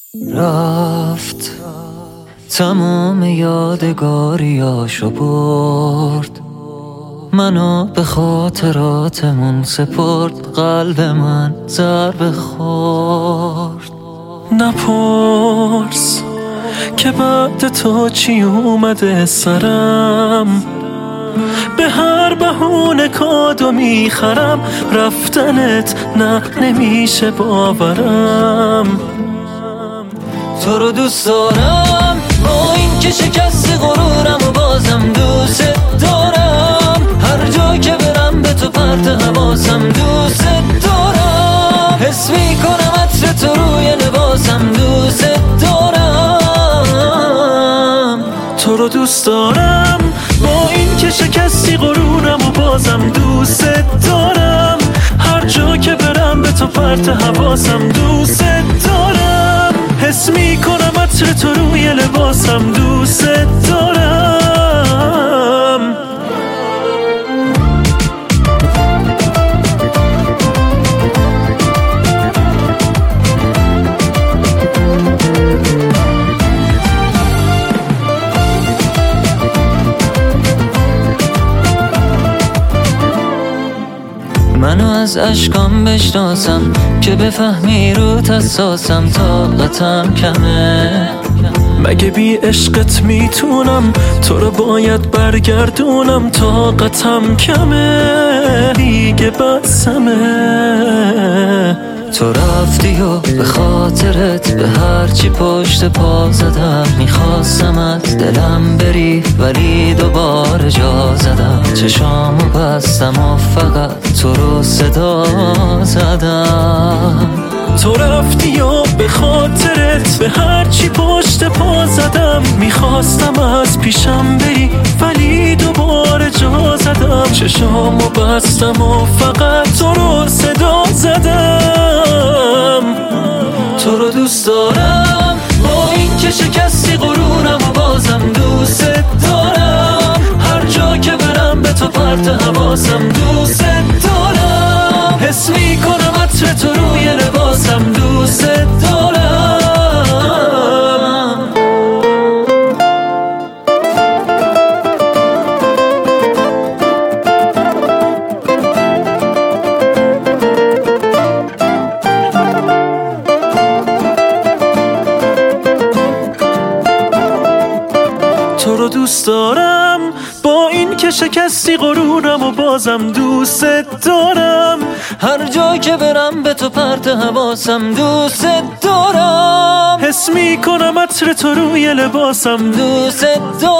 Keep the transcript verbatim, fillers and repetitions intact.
رفت تمام یادگاریاشو برد، منو به خاطراتمون سپرد، قلب من ضربه خورد. نپرس که بعد تو چی اومده سرم، به هر بهونه کادو میخرم، رفتنت نه نمیشه باورم. تو رو دوست دارم با این که شکستی غرورم و بازم دوست دارم، هر جا که برم به تو پرت حواسم دوست دارم، حس میکنم عطر تو روی لباسم دوست دارم. تو رو دوست دارم با این که شکستی غرورم و بازم دوست دارم، هر جا که برم به تو پرت حواسم دوست دارم، حس میکنم عطر تو روی لباسم دوست دارم. منو از اشکام بشناسم که بفهمی رو تساسم، طاقتم کمه. مگه بی عشقت میتونم تو رو باید برگردونم، طاقتم کمه دیگه بسمه. تو رفتی و به خاطرت به هرچی پشت پا زدم، میخواستم از دلم بری ولی دوباره جا زدم، چشامو بستم و فقط تو رو صدا زدم. تو رفتی و به خاطرت به هرچی پشت پا زدم، میخواستم از پیشم بری ولی دوباره جا زدم، چشامو بستم و فقط تو رو صدا زدم. تو رو دوست دارم با این که شکستی غرورم و بازم دوست دارم، هر جا که برم به تو پرت حواسم دوست دارم، حس میکنم عطر تو روی لباسم دوست دارم. تو رو دوست دارم با این که شکستی غرورم و بازم دوست دارم، هر جا که برم به تو پرت حواسم دوست دارم، حس میکنم عطر تو روی لباسم دوست دارم.